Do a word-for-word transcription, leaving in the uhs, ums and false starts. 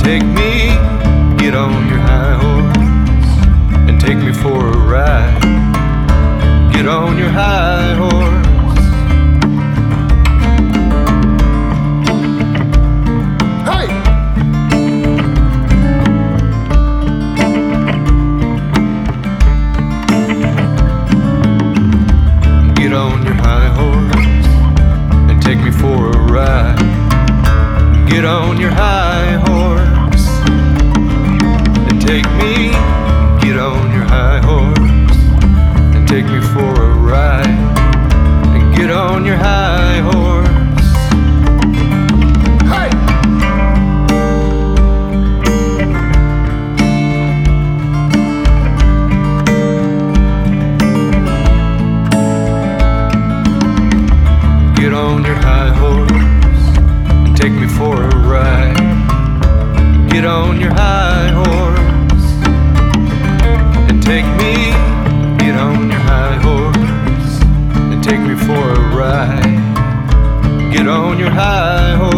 take me, get on your high horse and take me for a ride. Get on your high horse. Hey! Get on your high horse and take me for a ride. Get on your high horse and take me. Get on your high horse and take me for a ride. And get on your high horse. Hey! Get on your high horse and take me for a ride. Get on your high horse and take me. Get on your high horse and take me for a ride. Get on your high horse.